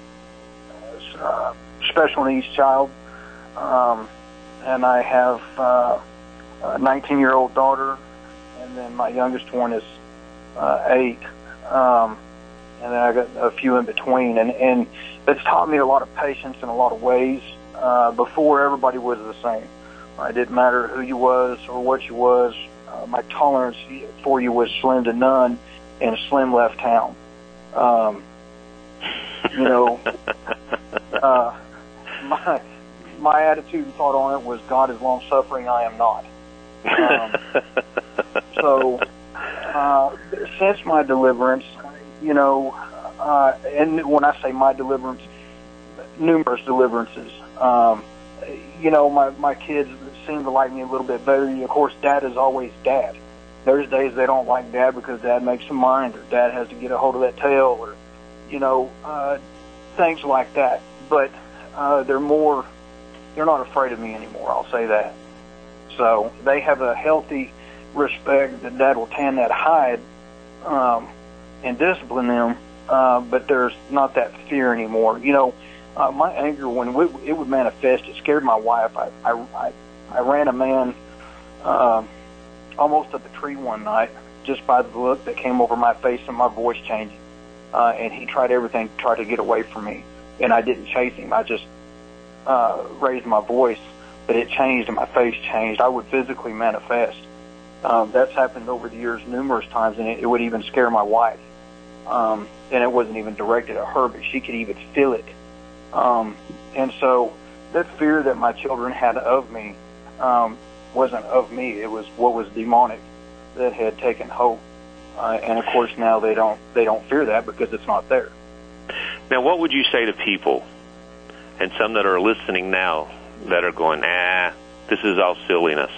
a special needs child, um, and I have uh, a nineteen-year-old daughter, and then my youngest one is uh, eight, um, and then I got a few in between, and, and it's taught me a lot of patience in a lot of ways. Uh, before, everybody was the same. It didn't matter who you was or what you was. Uh, my tolerance for you was slim to none, and Slim left town. Um, you know, uh, my my attitude and thought on it was, God is long suffering, I am not. Um, so uh, since my deliverance, you know, uh, and when I say my deliverance, numerous deliverances. Um, you know, my my kids seem to like me a little bit better. Of course, Dad is always Dad. There's days they don't like Dad because Dad makes them mind, or Dad has to get a hold of that tail, or, you know, uh, things like that. But uh, they're more, they're not afraid of me anymore, I'll say that. So they have a healthy respect that Dad will tan that hide um, and discipline them, uh, but there's not that fear anymore. You know, uh, my anger, when it, it would manifest, it scared my wife. I, I, I, I ran a man uh, almost up a tree one night just by the look that came over my face and my voice changing. Uh, and he tried everything to try to get away from me. And I didn't chase him. I just uh, raised my voice, but it changed and my face changed. I would physically manifest. Um, that's happened over the years numerous times, and it, it would even scare my wife. Um, and it wasn't even directed at her, but she could even feel it. Um, and so that fear that my children had of me um, wasn't of me. It was what was demonic that had taken hold. Uh, and of course now they don't they don't fear that because it's not there. Now, what would you say to people, and some that are listening now, that are going, ah, this is all silliness?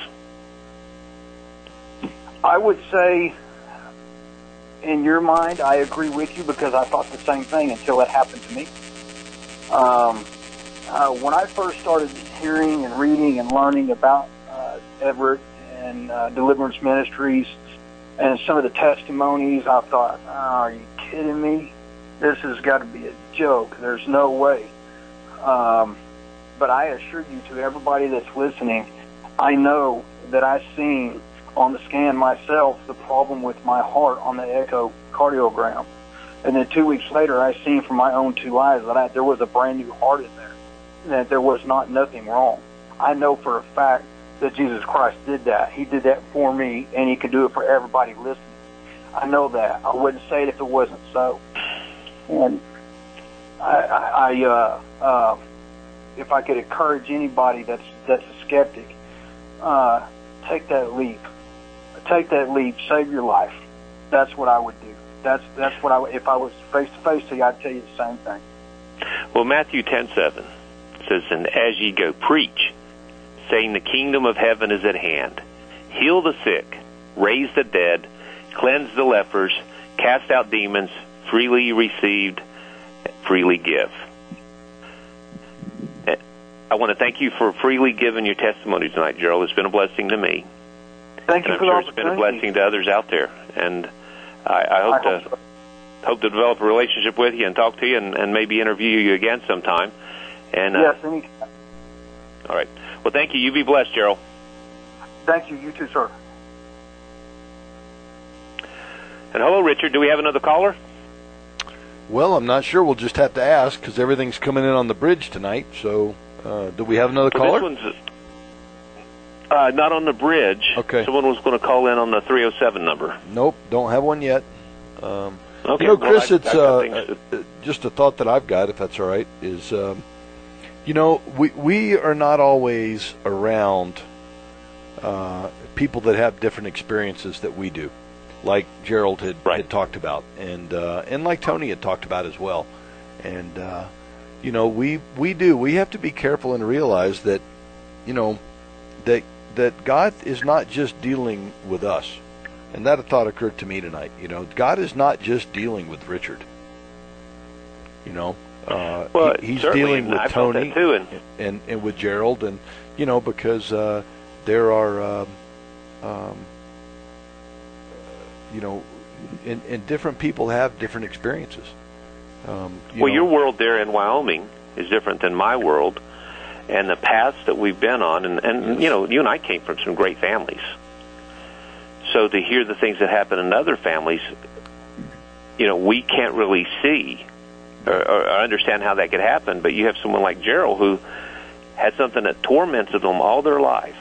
I would say, in your mind, I agree with you because I thought the same thing until it happened to me. Um, uh, when I first started hearing and reading and learning about uh, Everett and uh, Deliverance Ministries and some of the testimonies, I thought, oh, are you kidding me? This has got to be a joke. There's no way. Um, but I assure you, to everybody that's listening, I know that I've seen on the scan myself the problem with my heart on the echocardiogram. And then two weeks later, I seen from my own two eyes that I, there was a brand new heart in there, that there was not nothing wrong. I know for a fact that Jesus Christ did that. He did that for me, and he can do it for everybody listening. I know that. I wouldn't say it if it wasn't so. And I, I, I uh, uh, if I could encourage anybody that's that's a skeptic, uh, take that leap. Take that leap. Save your life. That's what I would do. That's that's what I would, if I was face to face to you, I'd tell you the same thing. Well, Matthew ten seven says, "And as ye go, preach, saying the kingdom of heaven is at hand. Heal the sick, raise the dead, cleanse the lepers, cast out demons. Freely received, freely give." I want to thank you for freely giving your testimony tonight, Gerald. It's been a blessing to me. Thank you and for I'm the sure opportunity. It's been a blessing to others out there. And I, I hope I to hope, so. hope to develop a relationship with you and talk to you and, and maybe interview you again sometime. And uh, Yes, any. all right. Well, thank you. You be blessed, Gerald. Thank you. You too, sir. And hello, Richard. Do we have another caller? Well, I'm not sure. We'll just have to ask because everything's coming in on the bridge tonight. So, uh, do we have another Well, caller? this one's uh, not on the bridge. Okay. Someone was going to call in on the three oh seven number. Nope, don't have one yet. Um, Okay. you know, well, Chris, I- it's I've got uh, things to- uh, just a thought that I've got, if that's all right, is, um, you know, we we are not always around uh, people that have different experiences that we do, like Gerald had, Right. had talked about, and uh, and like Tony had talked about as well. And uh, you know, we we do we have to be careful and realize that, you know, that that God is not just dealing with us. And that thought occurred to me tonight. You know, God is not just dealing with Richard. You know, uh, Well, he, he's certainly, dealing and with I felt Tony that too, and- and, and with Gerald, and you know, because uh, there are, um, um, you know, and, and different people have different experiences. Um, you well, know, your world there in Wyoming is different than my world, and the paths that we've been on, and, and you know, you and I came from some great families. So to hear the things that happen in other families, you know, we can't really see or, or understand how that could happen. But you have someone like Gerald who had something that tormented them all their life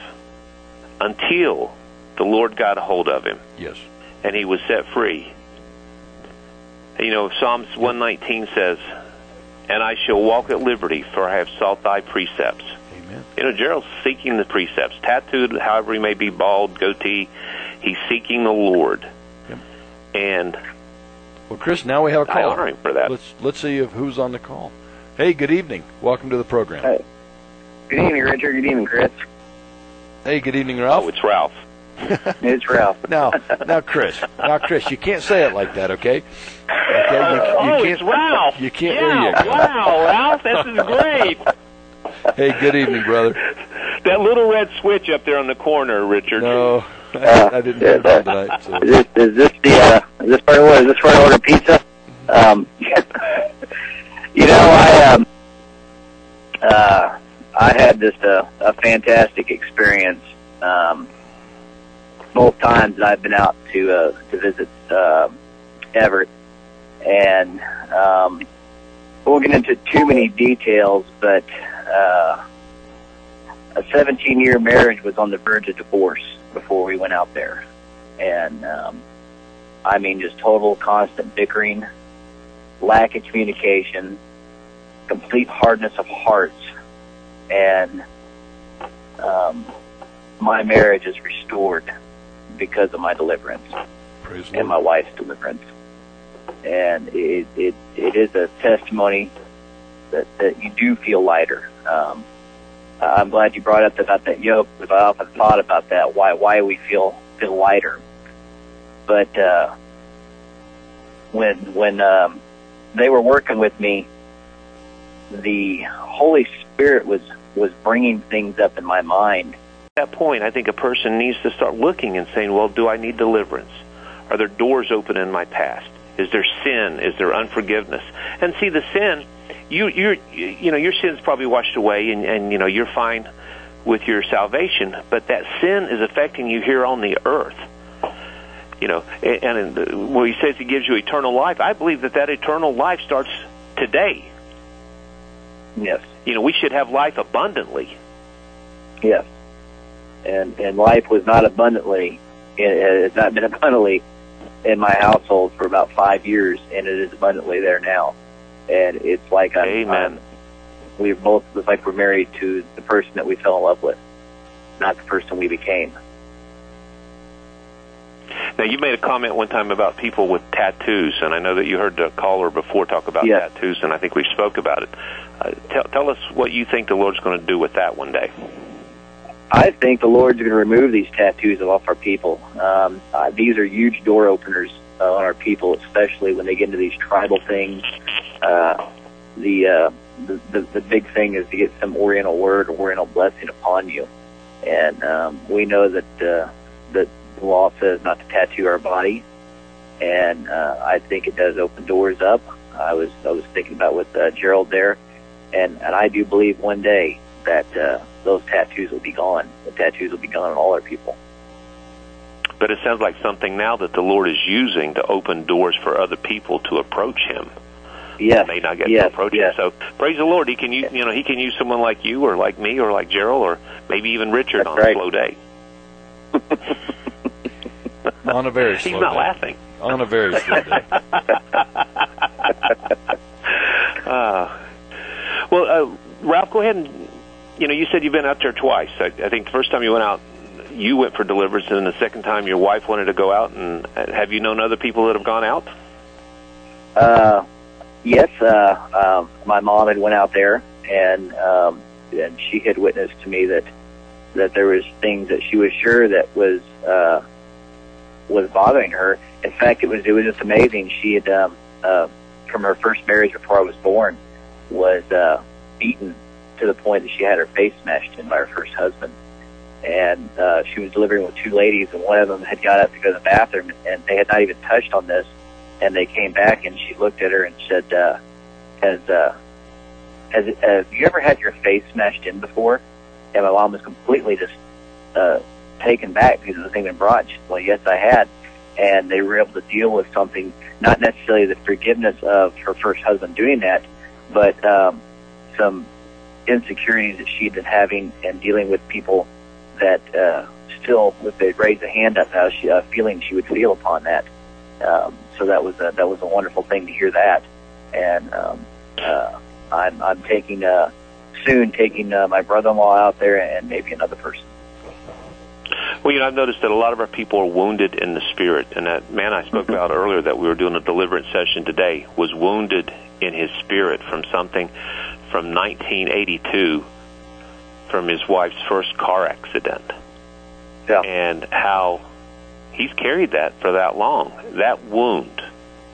until the Lord got a hold of him. Yes. And he was set free. You know, Psalms one nineteen says, "And I shall walk at liberty, for I have sought thy precepts." Amen. You know, Gerald's seeking the precepts. Tattooed, however he may be, bald, goatee, he's seeking the Lord. Yep. And well, Chris, now we have a call. I honor him for that. Let's let's see if who's on the call. Hey, good evening. Welcome to the program. Hey. Good evening, Richard. Good evening, Chris. Hey, good evening, Ralph. Oh, it's Ralph. It's Ralph. now, now, Chris. Now, Chris, you can't say it like that, okay? Okay. You, you oh, can't, it's Ralph. You can't. Yeah, There you go. wow, Ralph, this is great. Hey, good evening, brother. That little red switch up there on the corner, Richard. No, I, Uh, I didn't put it on tonight. So. Is this, is this the, uh, is this for what? Is this for an order pizza? Um, you know, I, um, uh, I had just a, a fantastic experience, um, both times that I've been out to, uh, to visit, uh, Everett. And, um, I won't get into too many details, but, uh, a seventeen-year marriage was on the verge of divorce before we went out there. And, um, I mean, just total constant bickering, lack of communication, complete hardness of hearts. And, um, my marriage is restored because of my deliverance Praise and my wife's deliverance. And it, it, it is a testimony that, that you do feel lighter. Um, I'm glad you brought up about that yoke, because I often thought about that, why why we feel feel lighter. But uh, when when um, they were working with me, the Holy Spirit was was bringing things up in my mind. At that point, I think a person needs to start looking and saying, well, do I need deliverance? Are there doors open in my past? Is there sin? Is there unforgiveness? And see, the sin, you you you know, your sin's probably washed away, and, and you know, you're fine with your salvation. But that sin is affecting you here on the earth. You know, and, and when he says he gives you eternal life, I believe that that eternal life starts today. Yes. You know, we should have life abundantly. Yes. And and life was not abundantly, it has not been abundantly in my household for about five years, and it is abundantly there now. And it's like I'm, Amen. I'm, we're both, it's like we're married to the person that we fell in love with, not the person we became. Now, you made a comment one time about people with tattoos, and I know that you heard the caller before talk about Yeah. tattoos, and I think we spoke about it. Uh, tell, tell us what you think the Lord's going to do with that one day. I think the Lord's going to remove these tattoos off our people. Um, uh, these are huge door openers uh, on our people, especially when they get into these tribal things. Uh, the, uh, the the the big thing is to get some Oriental word or Oriental blessing upon you, and um, we know that uh, that the law says not to tattoo our body, and uh, I think it does open doors up. I was I was thinking about with uh, Gerald there, and and I do believe one day that uh, those tattoos will be gone. The tattoos will be gone on all our people. But it sounds like something now that the Lord is using to open doors for other people to approach Him. Yes, May not get yes, to approach yes. Him. So praise the Lord. He can use, you know, He can use someone like you, or like me, or like Gerald, or maybe even Richard That's on right. a slow day. On a very He's slow not day. laughing. On a very slow day. uh, well, uh, Ralph, go ahead and, you know, you said you've been out there twice. I, I think the first time you went out, you went for deliverance, and then the second time your wife wanted to go out. And uh, have you known other people that have gone out? Uh, yes, uh, um, my mom had went out there, and um, and she had witnessed to me that that there was things that she was sure that was uh, was bothering her. In fact, it was it was just amazing. She had um, uh, from her first marriage before I was born was uh, beaten to the point that she had her face smashed in by her first husband, and uh, she was delivering with two ladies, and one of them had got up to go to the bathroom, and they had not even touched on this, and they came back, and she looked at her and said, uh, has, uh, has, have you ever had your face smashed in before? And my mom was completely just uh, taken back because it wasn't even brought. She said, well, yes, I had. And they were able to deal with something, not necessarily the forgiveness of her first husband doing that, but um, some insecurities that she'd been having and dealing with people that uh, still, if they raised a hand up, how she, uh, feeling she would feel upon that. Um, so that was a, that was a wonderful thing to hear that. And um, uh, I'm I'm taking uh, soon taking uh, my brother-in-law out there and maybe another person. Well, you know, I've noticed that a lot of our people are wounded in the spirit, and that man I spoke about earlier that we were doing a deliverance session today was wounded in his spirit from something from nineteen eighty-two, from his wife's first car accident. Yeah. And how he's carried that for that long, that wound.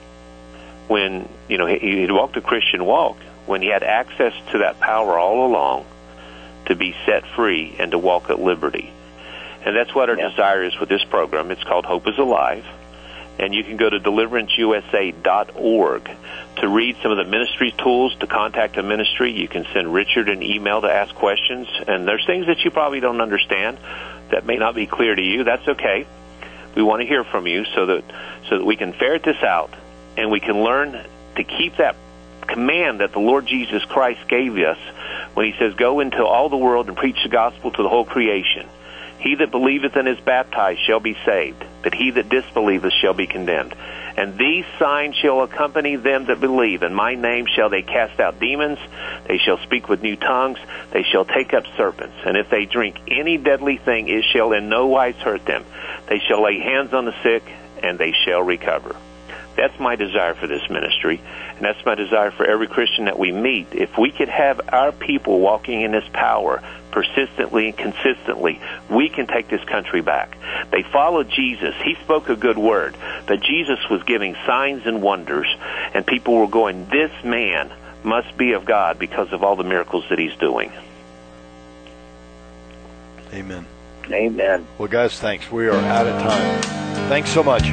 When, you know, he, he'd walked a Christian walk, when he had access to that power all along to be set free and to walk at liberty. And that's what our yeah. desire is with this program. It's called Hope is Alive. And you can go to deliverance u s a dot org to read some of the ministry tools, to contact a ministry. You can send Richard an email to ask questions. And there's things that you probably don't understand that may not be clear to you. That's okay. We want to hear from you so that so that we can ferret this out and we can learn to keep that command that the Lord Jesus Christ gave us when he says, go into all the world and preach the gospel to the whole creation. He that believeth and is baptized shall be saved, but he that disbelieveth shall be condemned. And these signs shall accompany them that believe. In my name shall they cast out demons. They shall speak with new tongues. They shall take up serpents. And if they drink any deadly thing, it shall in no wise hurt them. They shall lay hands on the sick, and they shall recover. That's my desire for this ministry, and that's my desire for every Christian that we meet. If we could have our people walking in this power persistently and consistently, we can take this country back. They followed Jesus. He spoke a good word, but Jesus was giving signs and wonders, and people were going, this man must be of God because of all the miracles that he's doing. Amen. Amen. Well, guys, thanks. We are out of time. Thanks so much.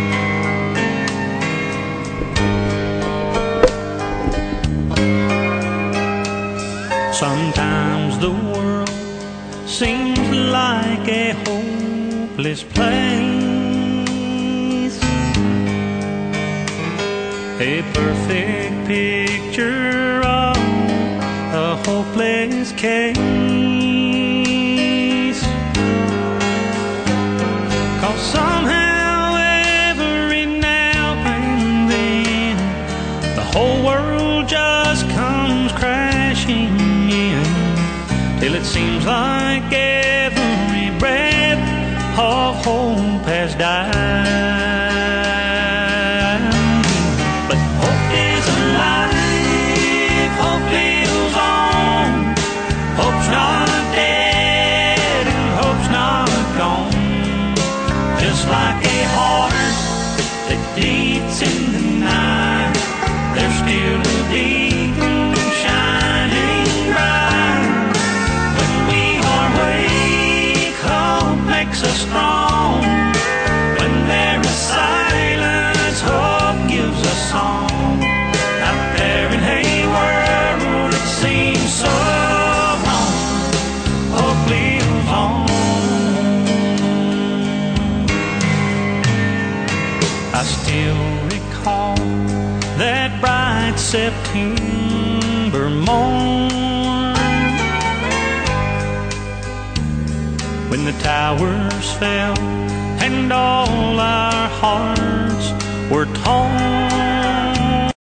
Sometimes the world seems like a hopeless place, a perfect picture of a hopeless case. 'Cause somehow every now and then the whole world just comes crashing till it seems like every breath of hope has died. But hope is alive, hope lives on. Hope's not dead and hope's not gone. Just like a heart that beats in the night, there's still a beacon shining bright. Makes us strong. When there is silence, hope gives us song. Out there in a world it seems so wrong, hope lives on. I still recall that bright September morn when the towers fell and all our hearts were torn.